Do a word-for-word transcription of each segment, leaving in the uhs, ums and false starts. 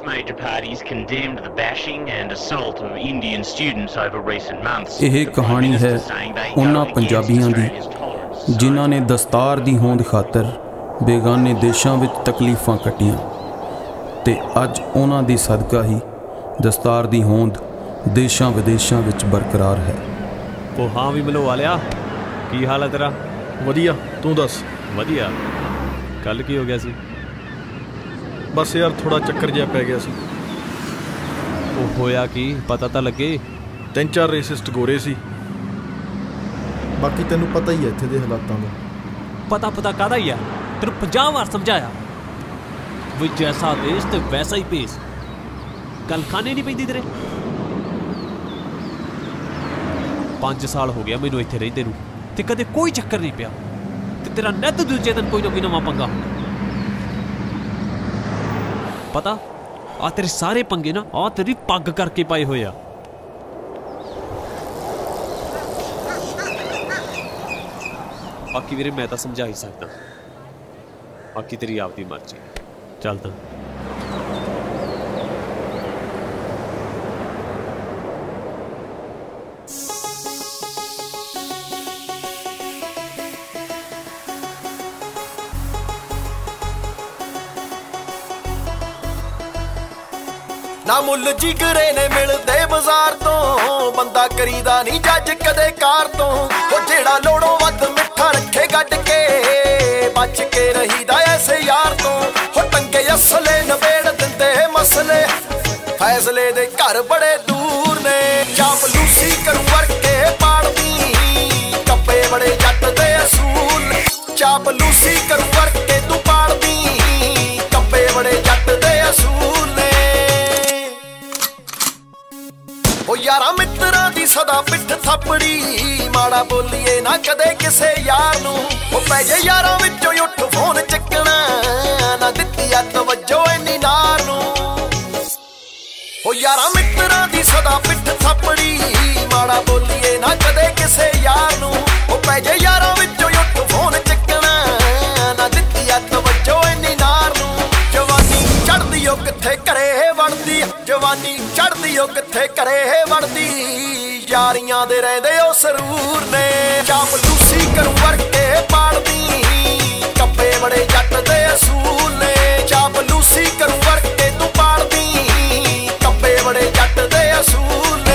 Both major parties condemned the bashing and assault of Indian students over recent months. ਇਹ ਕਹਾਣੀ ਹੈ ਉਹਨਾਂ ਪੰਜਾਬੀਆਂ ਦੀ ਜਿਨ੍ਹਾਂ ਨੇ ਦਸਤਾਰ ਦੀ ਹੋਂਦ ਖਾਤਰ ਬੇਗਾਨੇ ਦੇਸ਼ਾਂ ਵਿੱਚ ਤਕਲੀਫਾਂ ਕੱਟੀਆਂ ਤੇ ਅੱਜ ਉਹਨਾਂ ਦੀ ਸਦਕਾ ਹੀ ਦਸਤਾਰ ਦੀ ਹੋਂਦ ਦੇਸ਼ਾਂ ਵਿਦੇਸ਼ਾਂ ਵਿੱਚ ਬਰਕਰਾਰ ਹੈ। ਉਹ ਹਾਂ ਵੀ ਮਿਲਵਾ ਲਿਆ। ਕੀ ਹਾਲ ਹੈ ਤੇਰਾ? ਵਧੀਆ, ਤੂੰ ਦੱਸ? ਵਧੀਆ। ਕੱਲ੍ਹ ਕੀ ਹੋ ਗਿਆ ਸੀ? ਬਸ ਯਾਰ ਥੋੜ੍ਹਾ ਚੱਕਰ ਜਿਹਾ ਪੈ ਗਿਆ ਸੀ। ਉਹ ਹੋਇਆ ਕੀ? ਪਤਾ ਤਾਂ ਲੱਗੇ। ਤਿੰਨ ਚਾਰ ਰੇਸਿਸਟ ਗੋਰੇ ਸੀ। ਬਾਕੀ ਤੈਨੂੰ ਪਤਾ ਹੀ ਹੈ ਇੱਥੇ ਦੇ ਹਾਲਾਤਾਂ ਦਾ। ਪਤਾ ਪਤਾ ਕਾਹਦਾ ਹੀ ਆ? ਤੈਨੂੰ ਪੰਜਾਹ ਵਾਰ ਸਮਝਾਇਆ ਵੀ ਜੈਸਾ ਦੇਸ਼ ਤੇ ਵੈਸਾ ਹੀ ਭੇਸ। ਗੱਲ ਖਾਣੇ ਨਹੀਂ ਪੈਂਦੀ ਤੇਰੇ। ਪੰਜ ਸਾਲ ਹੋ ਗਿਆ ਮੈਨੂੰ ਇੱਥੇ ਰਹਿੰਦੇ ਨੂੰ ਤੇ ਕਦੇ ਕੋਈ ਚੱਕਰ ਨਹੀਂ ਪਿਆ ਤੇ ਤੇਰਾ ਨਿੱਤ ਦੂਜੇ ਦਿਨ ਕੋਈ ਨਾ ਕੋਈ ਨਵਾਂ ਪੰਗਾ ਹੁੰਦਾ। ਪਤਾ ਆ ਤੇਰੇ ਸਾਰੇ ਪੰਗੇ ਨਾ ਆ ਤੇਰੀ ਪੱਗ ਕਰਕੇ ਪਾਏ ਹੋਏ ਆ। ਬਾਕੀ ਵੀਰੇ ਮੈਂ ਤਾਂ ਸਮਝਾ ਹੀ ਸਕਦਾ, ਬਾਕੀ ਤੇਰੀ ਆਪਦੀ ਮਰਜ਼ੀ। ਚੱਲ ਤਾਂ ਨਾ ਮੁੱਲ ਜਿਗਰੇ ਨੇ ਮਿਲਦੇ ਬਾਜ਼ਾਰ ਤੋਂ, ਬੰਦਾ ਕਰੀਦਾ ਨਹੀਂ ਜੱਜ ਕਦੇ ਕਾਰ ਤੋਂ। ਉਹ ਜਿਹੜਾ ਲੋੜੋਂ ਵੱਧ ਮਿੱਠਾ ਰੱਖੇ ਗੱਡ ਕੇ, ਬਚ ਕੇ ਰਹੀਦਾ ਐਸੇ ਯਾਰ ਤੋਂ। ਉਹ ਟੰਗੇ ਅਸਲੇ ਨਵੇੜ ਦਿੰਦੇ ਮਸਲੇ, ਫੈਸਲੇ ਦੇ ਘਰ ਬੜੇ ਦੂਰ ਨੇ। ਚਾਪਲੂਸੀ ਕਰੂ ਵਰਕੇ ਪਾੜਦੀ, ਕੱਪੇ ਬੜੇ ਜੱਟ ਦੇ ਅਸੂਲ। ਚਾਪਲੂਸੀ ਕਰੂ ਵਰਕੇ ਤੂੰ ਪਾੜਦੀ, ਕੱਪੇ ਬੜੇ ਜੱਟ ਦੇ ਅਸੂਲ ਨੇ। ਉਹ ਯਾਰਾਂ ਮਿੱਤਰਾਂ ਦੀ ਸਦਾ ਪਿੱਠ ਥਾਪੜੀ, ਮਾੜਾ ਬੋਲੀਏ ਨਾ ਕਦੇ ਕਿਸੇ ਯਾਰ ਨੂੰ। ਉਹ ਪੈ ਜੇ ਯਾਰਾਂ ਵਿੱਚੋਂ ਉੱਠ ਫੋਨ ਚੱਕਣਾ, ਨਾ ਦਿੱਤੀ ਆ ਤਵੱਜੋ ਇੰਨੀ ਨਾਰ ਨੂੰ। ਉਹ ਯਾਰਾਂ ਮਿੱਤਰਾਂ ਦੀ ਸਦਾ ਪਿੱਠ ਥਾਪੜੀ, ਮਾੜਾ ਬੋਲੀਏ ਨਾ ਕਦੇ ਕਿਸੇ ਯਾਰ ਨੂੰ। ਉਹ ਪੈ ਜੇ ਯਾਰਾਂ ਵਿੱਚੋਂ ਉੱਠ ਫੋਨ ਚੱਕਣਾ, ਨਾ ਦਿੱਤੀ ਆ ਤਵੱਜੋ ਇੰਨੀ ਨਾਰ ਨੂੰ। ਜਵਾਨੀ ਚੜ੍ਹਦੀ ਉਹ ਕਿੱਥੇ ਘਰੇ ਵੜਦੀ, ਜਵਾਨੀ ਚੜ੍ਹਦੀ ਉਹ ਕਿੱਥੇ ਘਰੇ ਵੜਦੀ। ਯਾਰੀਆਂ ਦੇ ਰਹਿੰਦੇ ਉਹ ਸਰੂਰ ਨੇ। ਚਾਪਲੂਸੀ ਕਰੂ ਵਰਕੇ ਪਾੜਦੀ, ਕੱਪੇ ਬੜੇ ਜੱਟ ਦੇ ਅਸੂਲ ਨੇ। ਚਾਪਲੂਸੀ ਕਰੂ ਵਰਕੇ ਤੂੰ ਪਾੜਦੀ, ਕੱਪੇ ਬੜੇ ਜੱਟ ਦੇ ਅਸੂਲ ਨੇ।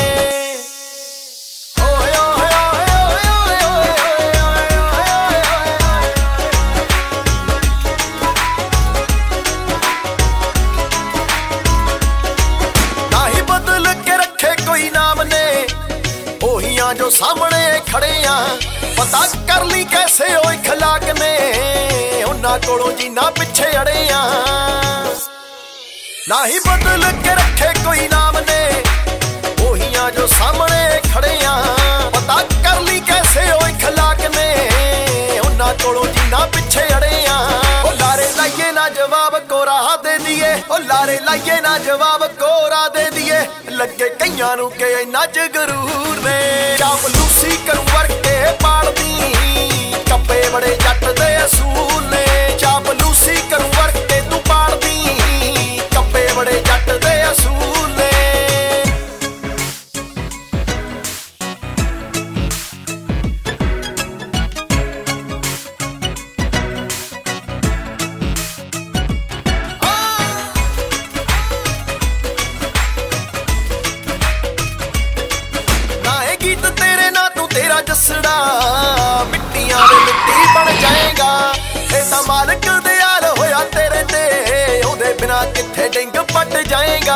ਜੋ ਸਾਹਮਣੇ ਖੜੇ ਆ ਪਤਾ ਕਰ ਲਈ ਕੈਸੇ ਉਹ ਇਖਲਾਕ ਨੇ, ਉਹਨਾਂ ਕੋਲੋਂ ਜਿੰਨਾ ਪਿੱਛੇ ਅੜੇ ਆ। ਨਾ ਹੀ ਬਦਲ ਕੇ ਰੱਖੇ ਕੋਈ ਨਾਮ ਨੇ, ਉਹੀ ਜੋ ਸਾਹਮਣੇ ਖੜੇ ਆ। ਪਤਾ ਕਰ ਲਈ ਕੈਸੇ ਉਹ ਇਖਲਾਕ ਨੇ, ਉਹਨਾਂ ਕੋਲੋਂ ਜਿੰਨਾ ਪਿੱਛੇ ਅੜੇ ਆ। ਉਹ ਲਾਰੇ ਲਾਈਏ ਨਾ ਜਵਾਬ ਕੋਰਾ ਦੇ ਦੀਏ, ਉਹ ਲਾਰੇ ਲਾਈਏ ਨਾ ਜਵਾਬ ਕੋਰਾ ਦੇ ਦੀਏ। ਲੱਗੇ ਕਈਆਂ ਨੂੰ ਕਿ ਇੰਨਾ ਜਗਰੂਰ ਨੇ। ਚਾਪਲੂਸੀ ਕਰੂ ਵਰਕੇ ਪਾੜਦੀ, ਕੱਪੇ ਬੜੇ ਜੱਟ ਦੇ ਅਸੂਲ ਨੇ। ਚਾਪਲੂਸੀ ਕਰੂ ਵਰਕੇ ਤੂੰ ਪਾੜਦੀ, ਕੱਪੇ ਬੜੇ ਜੱਟ ਦੇ ਅਸੂਲ ਨੇ। ਜੱਸੜਾ ਮਿੱਟੀਆਂ ਦੇ ਮਿੱਟੀ ਬਣ ਜਾਏਗਾ। ਇਹ ਤਾਂ ਮਾਲਕ ਦਿਆਲ ਹੋਇਆ ਤੇਰੇ ਤੇ, ਉਹਦੇ ਬਿਨਾਂ ਕਿੱਥੇ ਡਿੰਗ ਪੱਟ ਜਾਏਗਾ।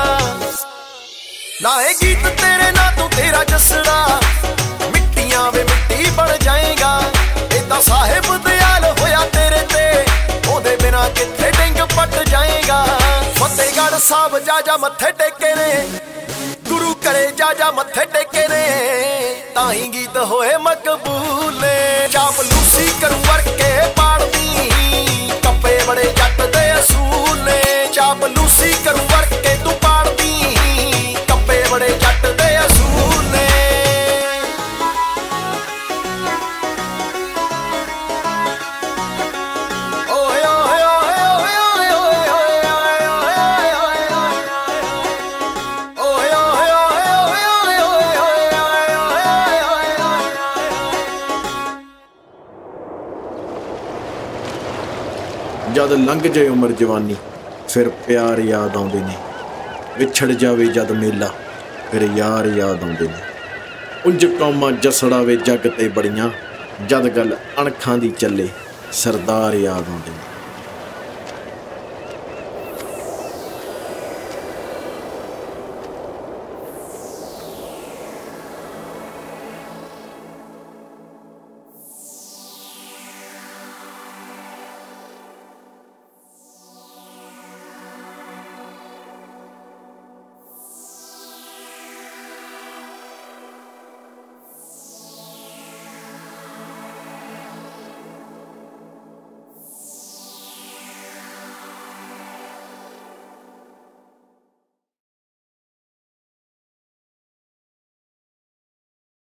ਨਾ ਇਹ ਗੀਤ ਤੇਰੇ ਨਾਂ ਤੂੰ ਤੇਰਾ ਜੱਸੜਾ ਮਿੱਟੀਆਂ ਵੇ ਮਿੱਟੀ ਬਣ ਜਾਏਗਾ। ਇਹ ਤਾਂ ਸਾਹਿਬ ਦਿਆਲ ਹੋਇਆ ਤੇਰੇ ਤੇ, ਉਹਦੇ ਬਿਨਾਂ ਕਿੱਥੇ ਡਿੰਗ ਪੱਟ ਜਾਏਗਾ। ਫਤਿਹਗੜ੍ਹ ਸਾਹਿਬ ਜਾ ਜਾ ਮੱਥੇ ਟੇਕੇ ਨੇ, ਗੁਰੂ ਘਰੇ ਜਾ ਜਾ ਮੱਥੇ ਟੇਕੇ ਨੇ, ਤਾਂ ਹੀ ਗੀਤ ਹੋਏ ਮਕਬੂਲ ਨੇ। ਚਾਪਲੂਸੀ ਕਰੂ ਵਰਕੇ ਪਾੜਦੀ, ਕੱਪੇ ਬੜੇ ਜੱਟ ਦੇ ਅਸੂਲ ਨੇ। ਚਾਪਲੂਸੀ ਕਰੂ ਵਰਕੇ ਤੂੰ ਪਾੜਦੀ, ਕੱਪੇ ਬੜੇ ਜੱਟ ਦੇ ਅਸੂਲ ਨੇ। ਓਏ ਓਏ ਓਏ ਓਏ ਓਏ ਓਏ ਓਏ ਓਏ ਜਦ ਲੰਘ ਜਾਏ ਉਮਰ ਜਵਾਨੀ ਫਿਰ ਪਿਆਰ ਯਾਦ ਆਉਂਦੇ ਨੇ। ਵਿਛੜ ਜਾਵੇ ਜਦ ਮੇਲਾ ਫਿਰ ਯਾਰ ਯਾਦ ਆਉਂਦੇ ਨੇ। ਉਂਝ ਕੌਮਾਂ ਜਸੜਾਵੇ ਜੱਗ ਤੇ ਬੜੀਆਂ, ਜਦ ਗੱਲ ਅਣਖਾਂ ਦੀ ਚੱਲੇ ਸਰਦਾਰ ਯਾਦ ਆਉਂਦੇ ਨੇ।